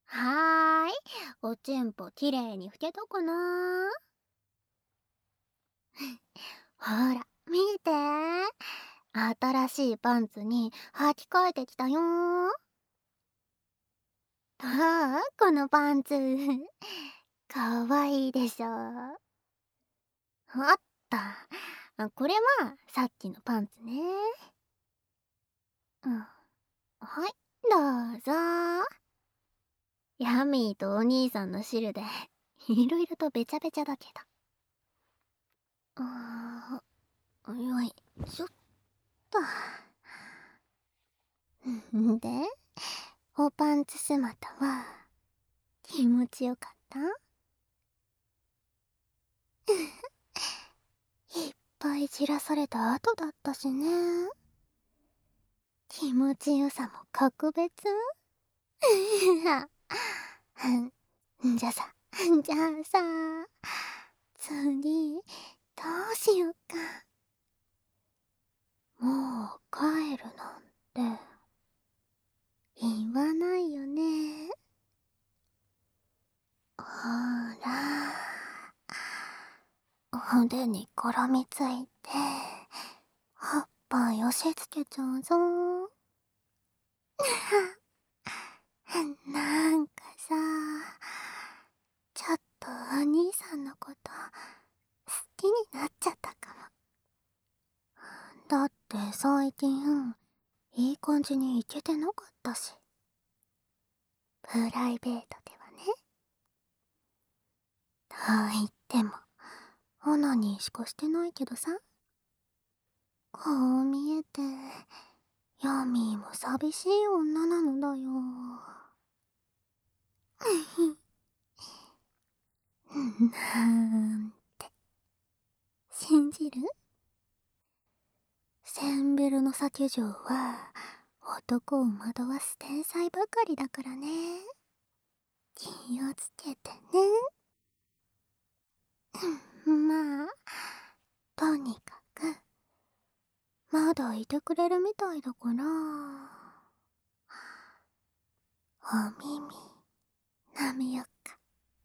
はーい。おちんぽきれいに拭けたかな？ほら、見て。新しいパンツに履き替えてきたよ。どう？このパンツ。かわいいでしょ。あった。これはさっきのパンツね。うん。はい、どうぞ。ヤミーとお兄さんの汁でいろいろとべちゃべちゃだけど。よいしょっと。で、おパンツ姿は気持ちよかった？いっぱい散らされた後だったしね。気持ちよさも格別。じゃあさ、次、どうしよっか。もう帰るなんて言わないよね。ほら、腕に絡みついて、葉っぱ寄せつけちゃうぞ。なんかさ、ちょっとお兄さんのこと好きになっちゃったかも。だって最近いい感じにイケてなかったし。プライベートではね。と言ってもオナニーしかしてないけどさ。こう見えてヤミーも寂しい女なのだよ。なんて信じる？センベロの酒嬢は男を惑わす天才ばかりだからね。気をつけてね。まあ、とにかくまだいてくれるみたいだから、お耳舐めよっか。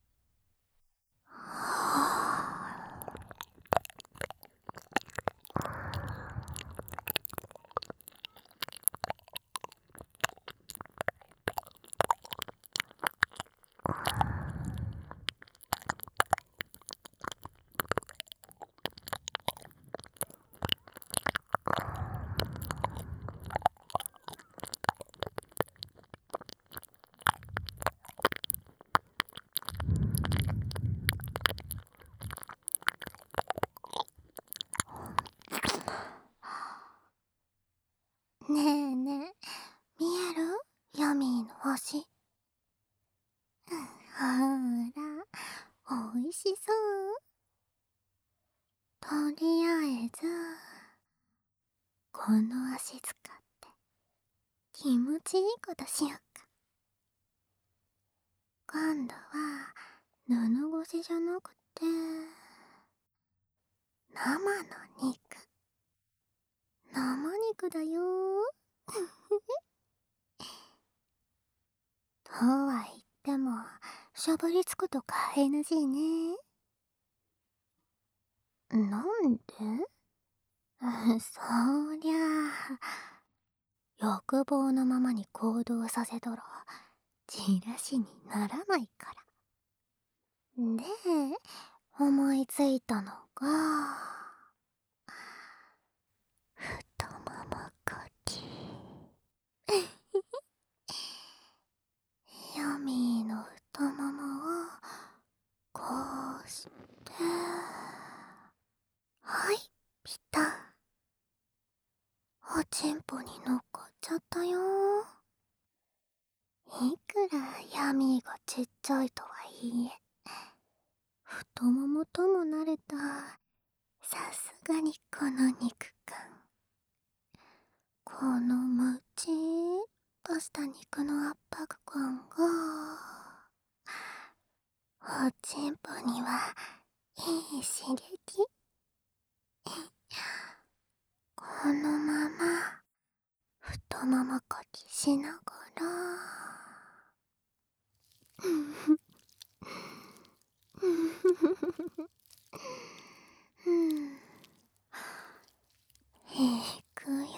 ねえねえ、見える？ヤミーの星。ほら、おいしそう。とりあえずこの足使って気持ちいいことしよっか。今度は布越しじゃなくて生の生肉だよ。とは言ってもしゃぶりつくとか NG ね。なんで？そりゃあ欲望のままに行動させたらじらしにならないから。で、思いついたのが太ももかき。ヤミーの太ももをこうして、はい、ピタ。おちんぽに乗っかっちゃったよ。いくらヤミーがちっちゃいとはいえ、太ももともなれたさすがにこの肉感、このムチーっとした肉の圧迫感がおちんぽにはいい刺激。このまま太ももこきしながらいくよ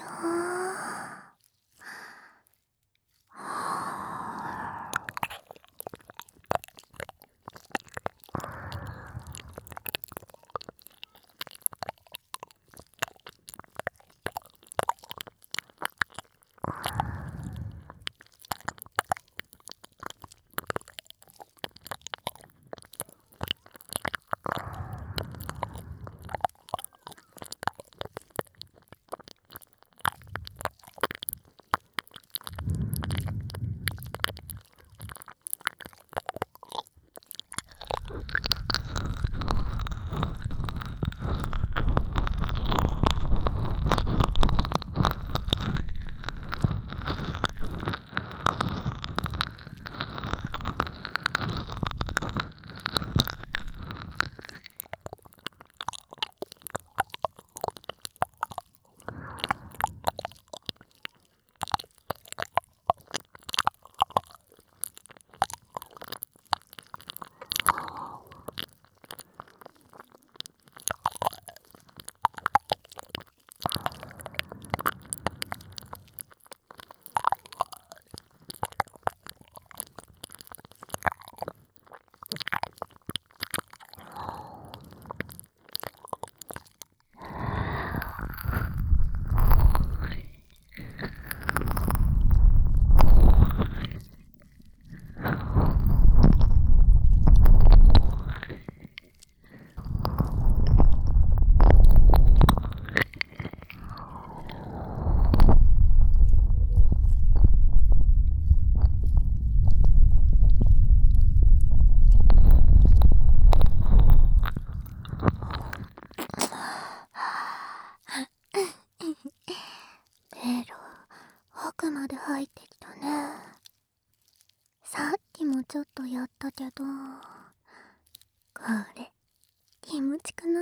ベロ奥まで入ってきたね。さっきもちょっとやったけど、これ気持ちくない？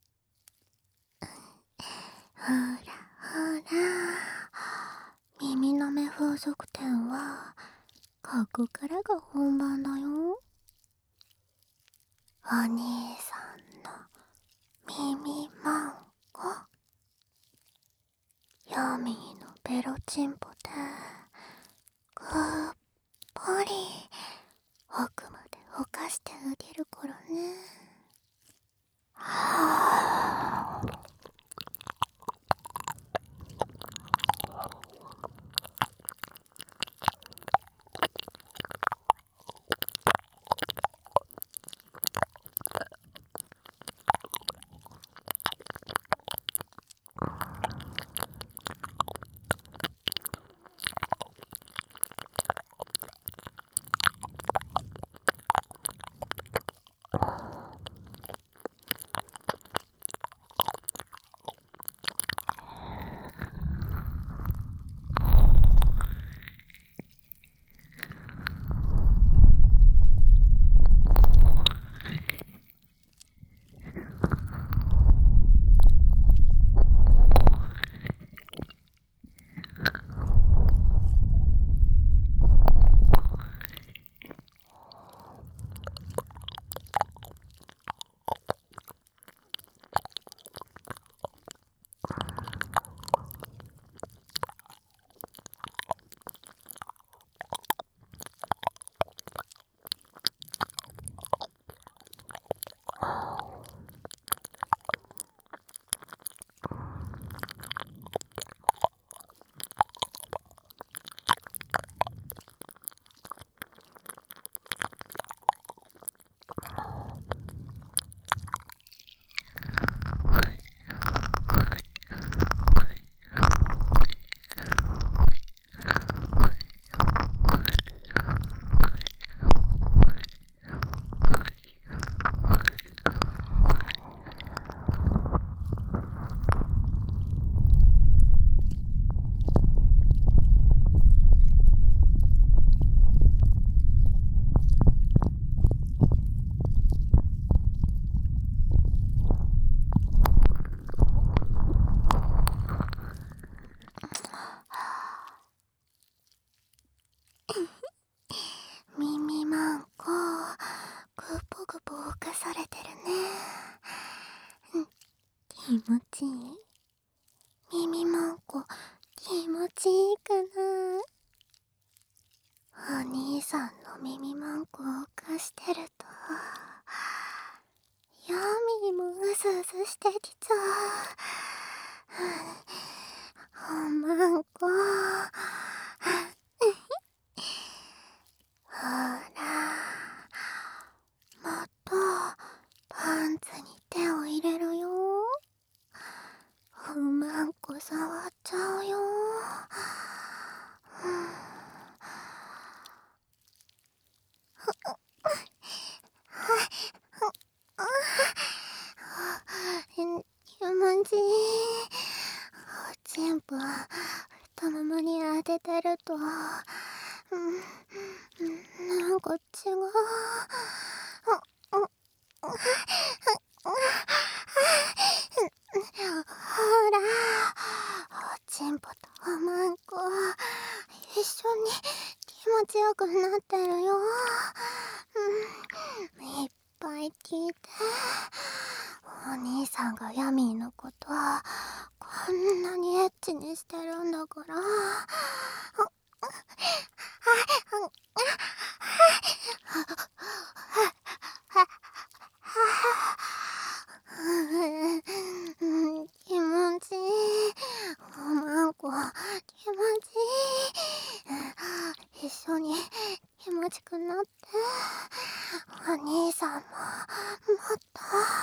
ほらほら、耳の目風俗店はここからが本番だよ。お兄さんの耳マンコ、ヤミーのベロチンポでくっぽり奥までほかしてあげるからね。はぁ。 気持ちいい？耳もんこ気持ちいいかな？お兄さんの耳まんこを貸してるとヤミーもうずうずしてきちゃう。おまんこほら、もっとパンツに手を入れろよ。おまんこ触っちゃうよ。気持ちいい。おちんぽ太ももに当ててるとなんか違う。ほら、おちんぽとおまんこ一緒に気持ちよくなってるよ。いっぱい聞いて。お兄さんがヤミーのことこんなにエッチにしてるんだから。気持ちいい。おまんこ気持ちいい。一緒に気持ちくなって。お兄さんももっと。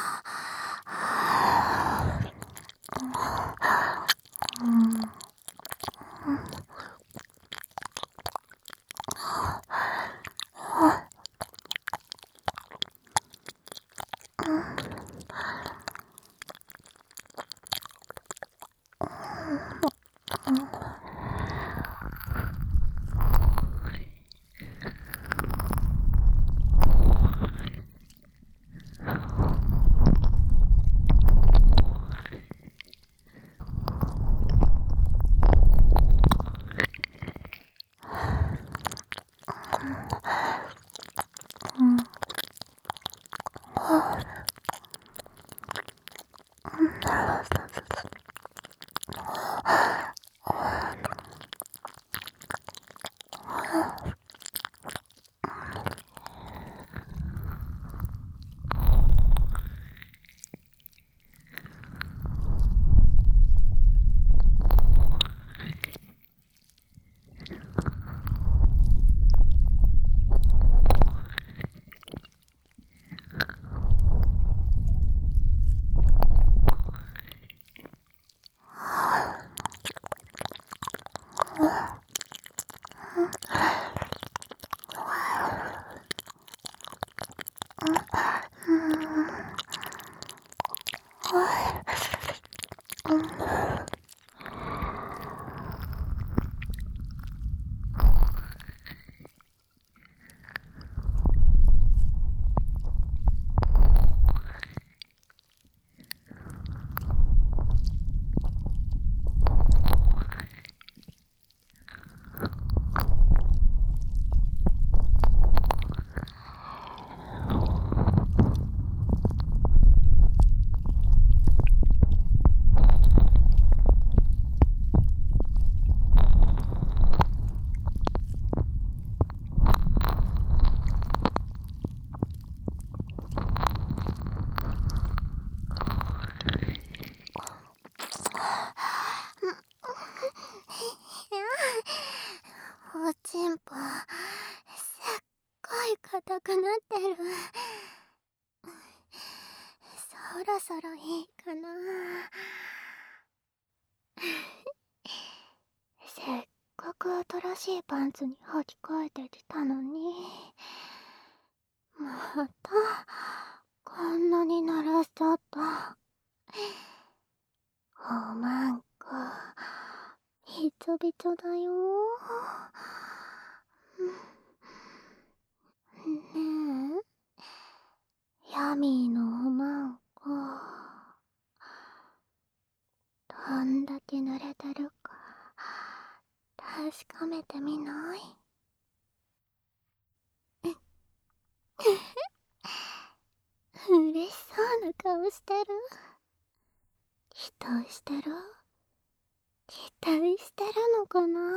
おちんぽすっごい硬くなってる。そろそろいいかな。せっかく新しいパンツに履き替えてきたのにまたこんなに鳴らしちゃった。おまんこびちょびちょだよ。ねえ、ヤミーのおまんこどんだけ濡れてるか確かめてみない？嬉しそうな顔してる。 期待してる？期待してるのかな？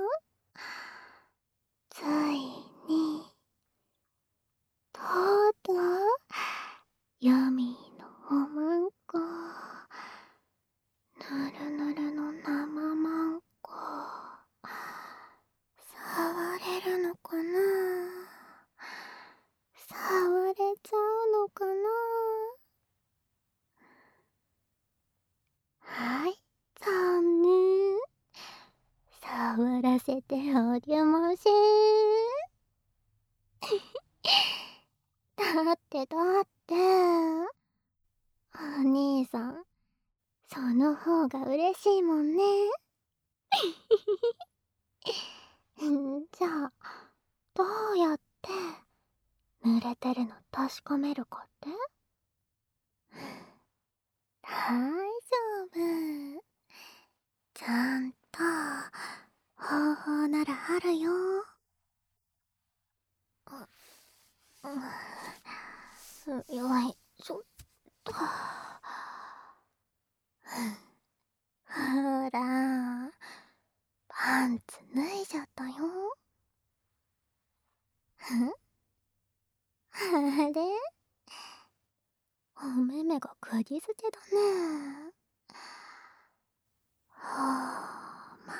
ついに、とうとう、ヤミーのおまんこ、ぬるぬるの生まんこ、触れるのかな？触れちゃうのかな？はい、残念。触らせてあげません。だって、お兄さん、その方が嬉しいもんね。じゃあ、どうやって濡れてるの確かめるかって？大丈夫。ちゃんと方法ならあるよ。よいしょっと。ほら、パンツ脱いじゃったよ。あれ、お目目が釘付けだね。はま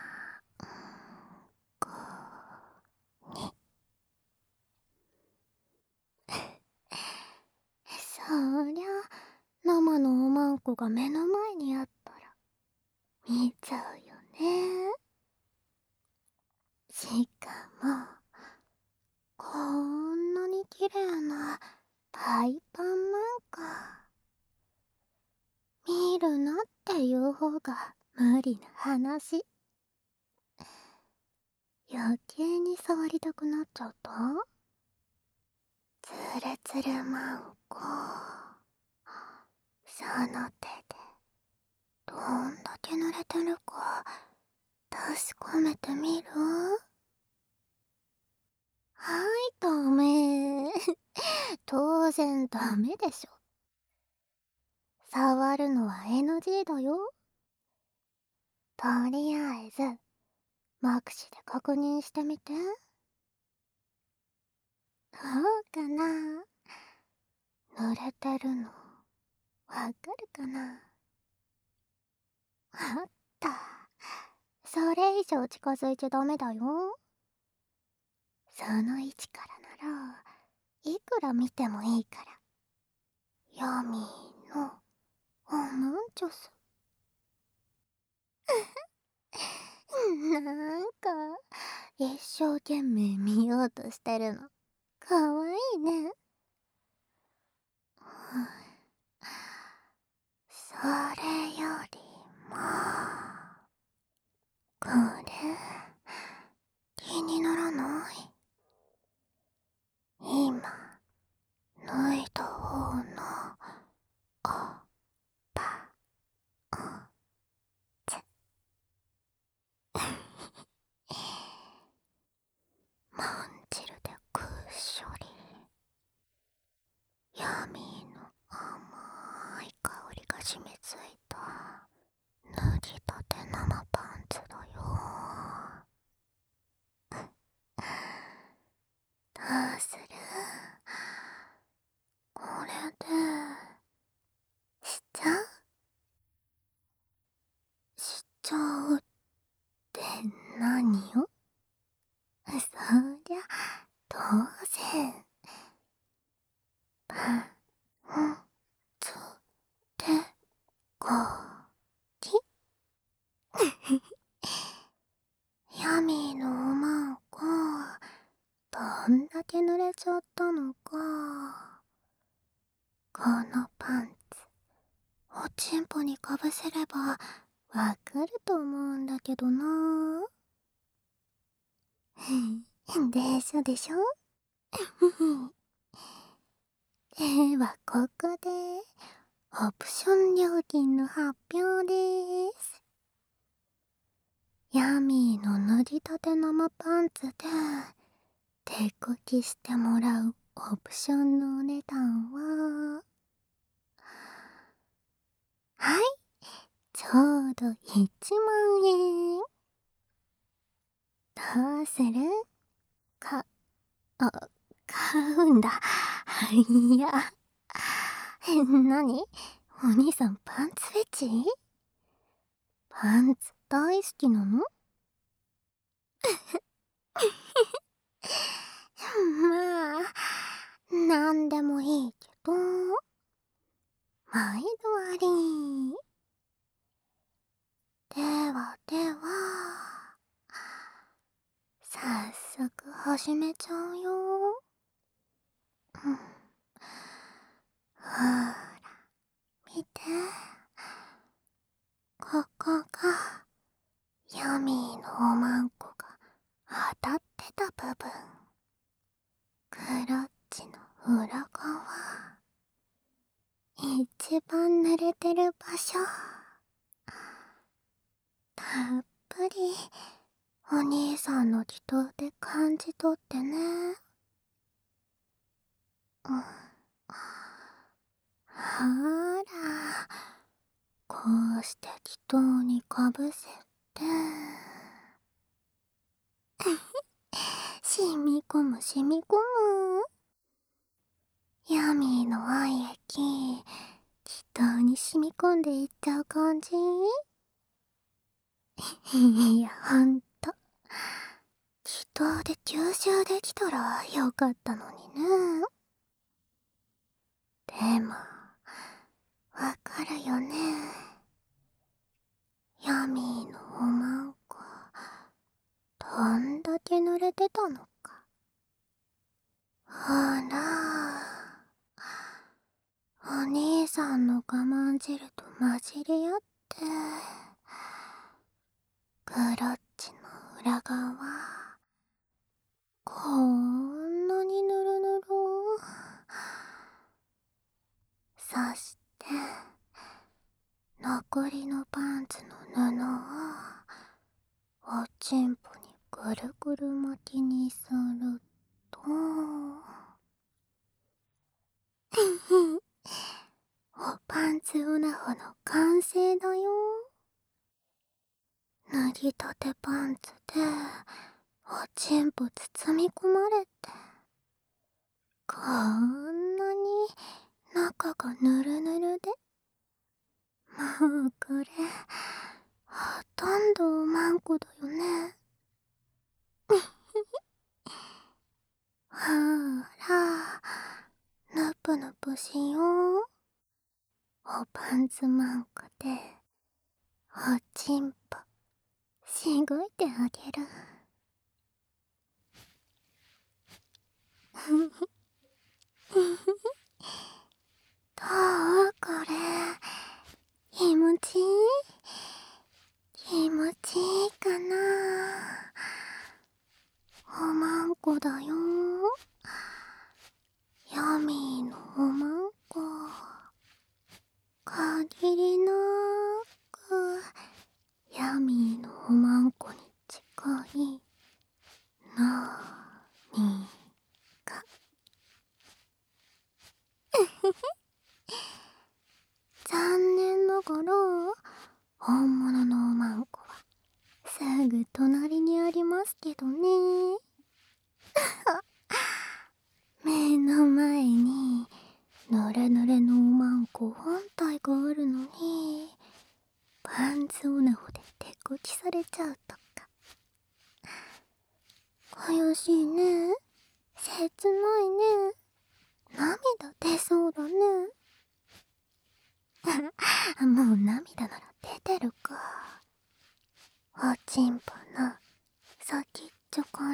こに。そりゃ、生のおまんこが目の前にあったら、見ちゃうよね。しかも、こんなに綺麗なパイパンなんか、見るなっていう方が無理な話。余計に触りたくなっちゃった？つるつるまんこ、その手でどんだけ濡れてるか確かめてみる？はい、ダメ。当然ダメでしょ。触るのは NG だよ。とりあえず、目視で確認してみて。どうかな？濡れてるの、わかるかな？あった。それ以上近づいちゃダメだよ。その位置からなら、いくら見てもいいから。ヤミーのおまんちょす。なんか、一生懸命見ようとしてるの。かわいいね。それよりも、これ、気にならない？今、脱いだ方の、おっぱ、おつ。まんじるでくっしょり。ヤミーの甘い香りが染みついた脱ぎたて生パンツだよ。どうする？これでしちゃう？しちゃうって何よ？そりゃ当然パンツでこき。ヤミーのおまんこ、どんだけ濡れちゃったのか。このパンツ、おちんぽにかぶせればわかると思うんだけどな。でしょでしょ。ではここでオプション料金の発表です。ヤミーの脱ぎたて生パンツで手こきしてもらうオプションのお値段は、はい、 ちょうど1万円。どうする？か、あ、買うんだ。いや、なに？お兄さんパンツフェチ？パンツ大好きなの？まあ、なんでもいいけど、毎度あり。ではでは、早速始めちゃうよ。うん。ほら、見て。ここが、ヤミーのおまんこが当たってた部分。クロッチの裏側。一番濡れてる場所。たっぷり、お兄さんの祈祷で感じ取ってね。うん。ほら、こうして祈祷にかぶせて、染み込む染み込む。ヤミーの愛液、祈祷に染み込んでいっちゃう感じ。いや、ほんと。祈祷で吸収できたらよかったのにね。でも、わかるよね。ヤミーのおまんこ、どんだけ濡れてたのか。ほら、お兄さんの我慢汁と混じり合って、クロッチの裏側、こんなにぬるぬる。そして、残りのパンツの布を、おちんぽにぐるぐる巻きにすると、おパンツオナホの完成だよ。脱ぎたてパンツで、おちんぽ包み込まれて、こんなに中がぬるぬるで、もうこれ、ほとんどおまんこだよね。ほら、ぬぷぬぷしよう。おパンツまんこで、おちんぽ、しごいてあげる。どうこれ、気持ちいい？気持ちいいかな？おまんこだよ。ヤミーのおまんこ。限りなく、ヤミーのおまんこに近い、なーにか。残念ながら、本物のおまんこは、すぐ隣にありますけどね。目の前に、ぬれぬれのおまんこ本体があるのに、パンツオナホで手こきされちゃうとか。悔しいね。切ないね。涙出そうだね。もう涙なら出てるか。おちんぽの先っちょから。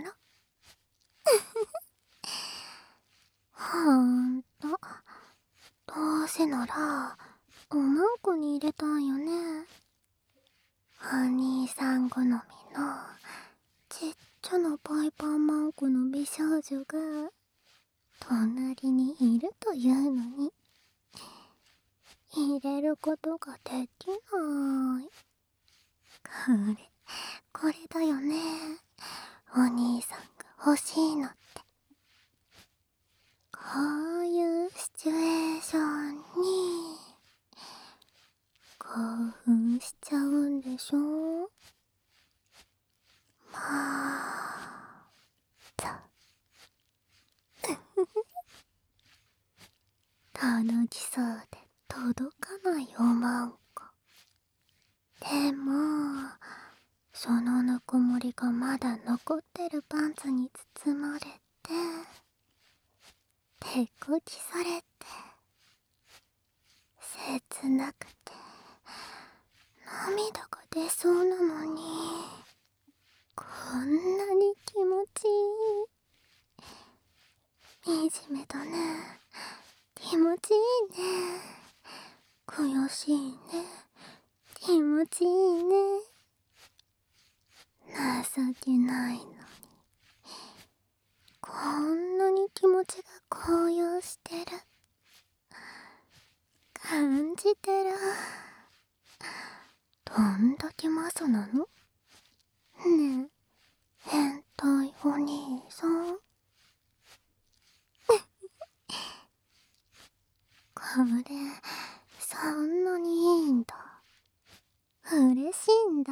ほんと。どうせなら、おまんこに入れたいよね。お兄さん好みの、ちっちゃなパイパンマンコの美少女が、隣にいるというのに、入れることができない。これだよね。お兄さんが欲しいのって。こういうシチュエーションに、興奮にしちゃうんでしょ。まあざ届きそうで届かないおまんこ。でもそのぬくもりがまだ残ってるパンツに包まれて手こきされて切なくて涙が出そうなのに、こんなに気持ちいい。惨めだね。気持ちいいね。悔しいね。気持ちいいね。情けないのに、こんなに気持ちが高揚してる。感じてる。どんだけマサなのねえ、変態お兄さん。これそんなにいいんだ。嬉しいんだ。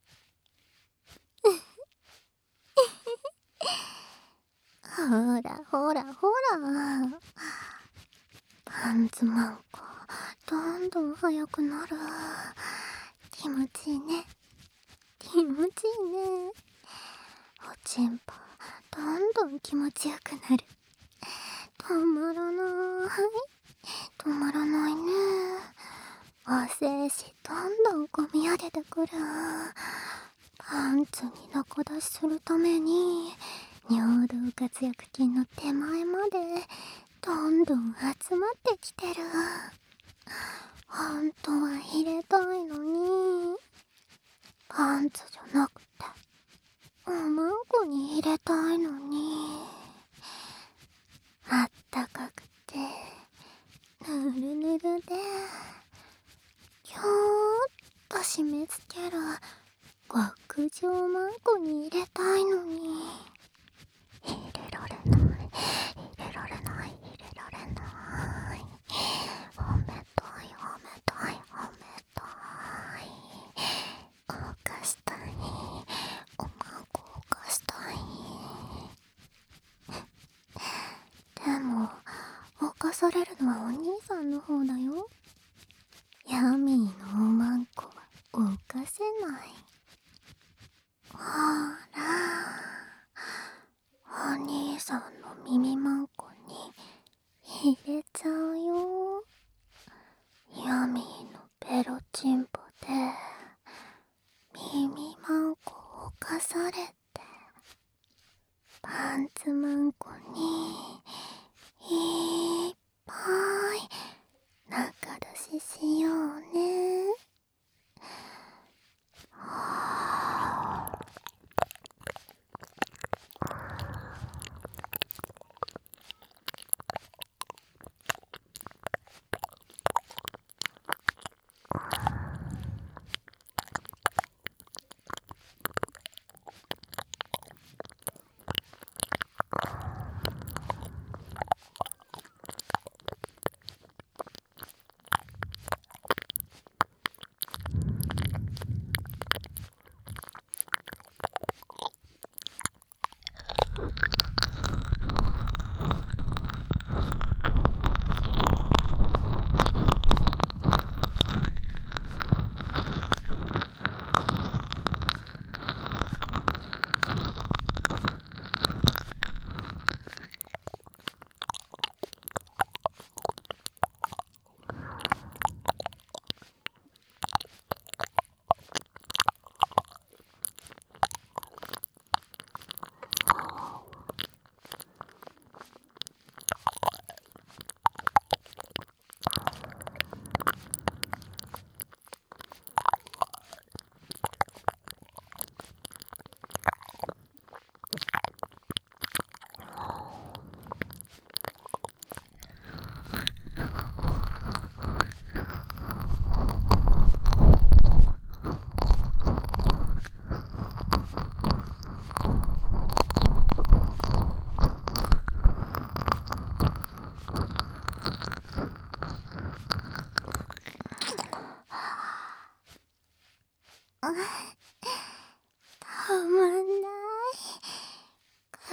ほらほらほら、パンツマンコどんどん速くなる。気持ちいいね。気持ちいいね。おちんぽどんどん気持ちよくなる。止まらない止まらないね。お精子どんどんこみ上げてくる。パンツに中出しするために尿道活躍筋の手前までどんどん集まってきてる。本当は入れたいのに、パンツじゃなくておまんこに入れたいのに、あったかくてぬるぬるでキョーッと締め付ける極上マンコに入れたいのに、入れられない入れられない入れられない。褒めたい褒めたい褒めたい。動かしたいおまんこ動かしたい。でも犯されるのはお兄さんの方だよ。ヤミーのおまんこは動かせない。ほらお兄さんの耳まんこに入れちゃうよ。ヤミーのペロチンポで耳まんこを犯されて、パンツまんこにいっぱい中出ししようね。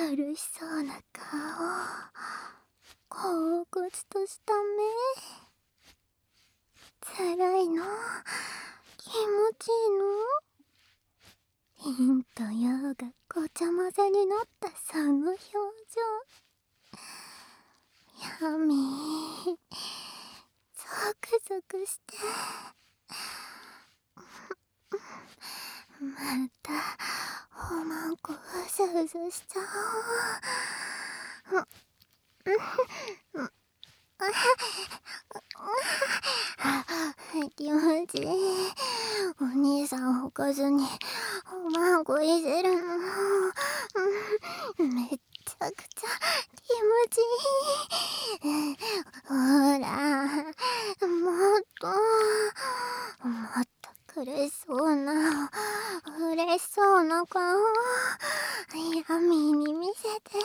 苦しそうな顔、恍惚とした目、辛いの、気持ちいいの、陰と陽がごちゃ混ぜになったその表情。ヤミー、ゾクゾクして、またおまんこうずうずしちゃおう。気持ちいい。お兄さんほかずにおまんこいじるの、めっちゃくちゃ気持ちいい。ほら、もっと苦しそうな、嬉しそうな顔、ヤミーに見せて。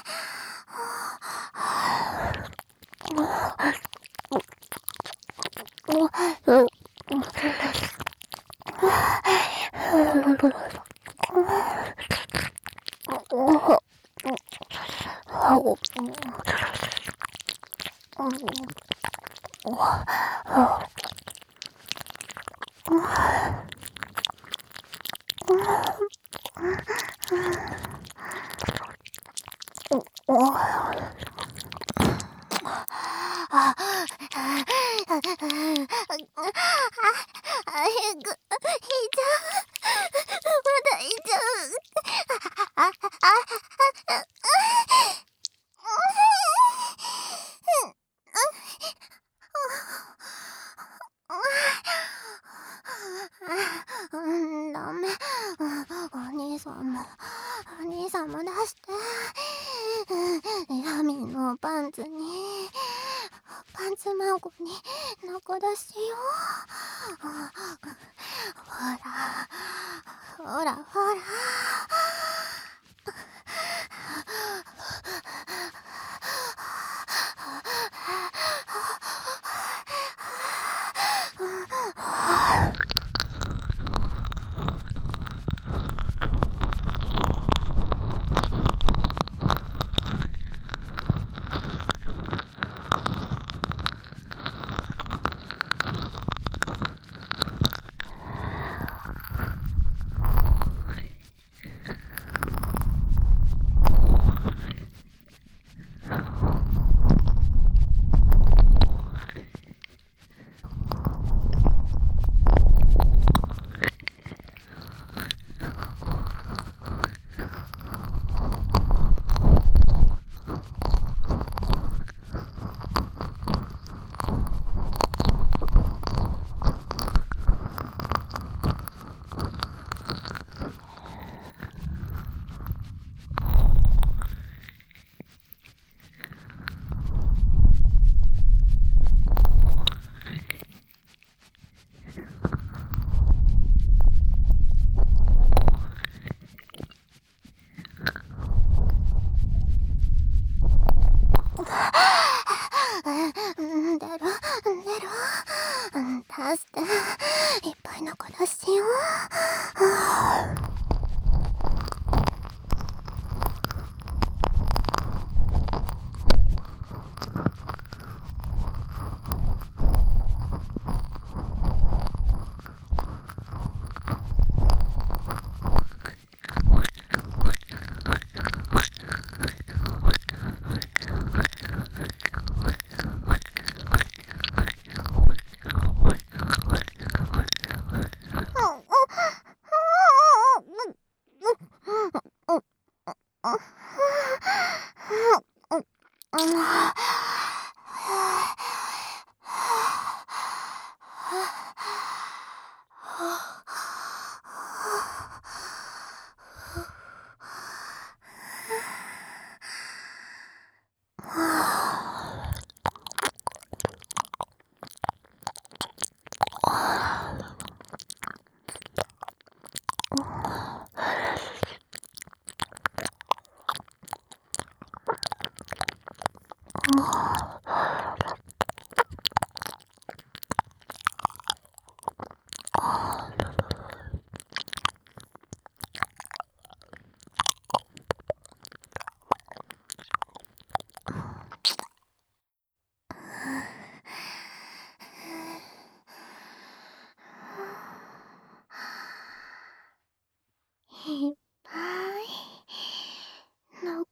ダメ。お兄さんも出して。ヤミーのパンツに、パンツ孫に中出しよ。ほら。出して、いっぱい中出しよ。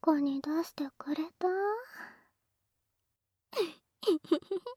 こに出してくれた？